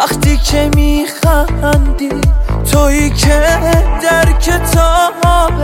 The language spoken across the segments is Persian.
وقتی که میخندی، تویی که در کتاب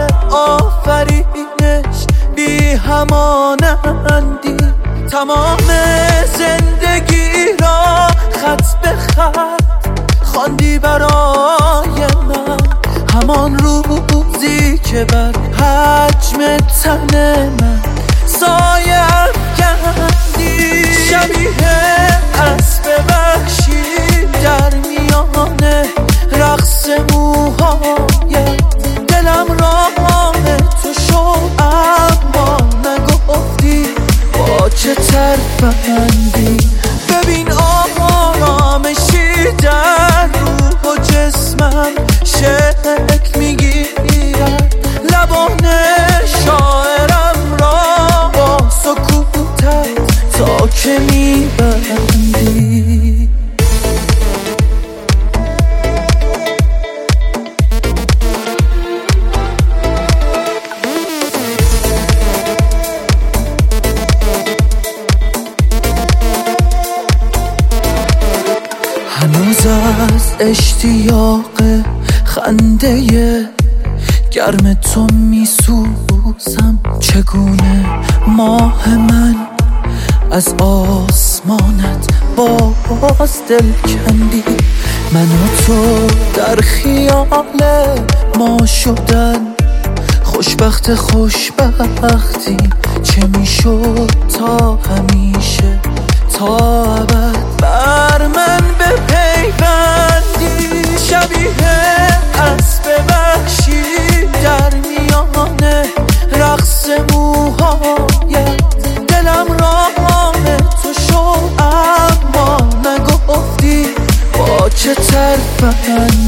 آفرینش بی همانندی. تمام زندگی را خط به خط خواندی برای من، همان روزی که بر حجم تن من سایه افکندی. شبیه اسب وحشی در میان رقص موهایت، دلم راه تو شد اما نگفتی با چه ترفندی. ببین آرامشی در روح و جسمم شکل میگیرد، لبان شاعرم را با سکوتت تا که میبندی. هنوز از اشتیاق خنده گرم تو میسوزم. چگونه ماه من از آسمانت باز دل کندی. من و تو در خیال ما شدن خوشبختی چه میشد تا همیشه تا ابد بر من بپیوندی. شبیه اسب وحشی در میان رقص موهایت، دلم راه تو شد اما نگفتی با چه ترفندی.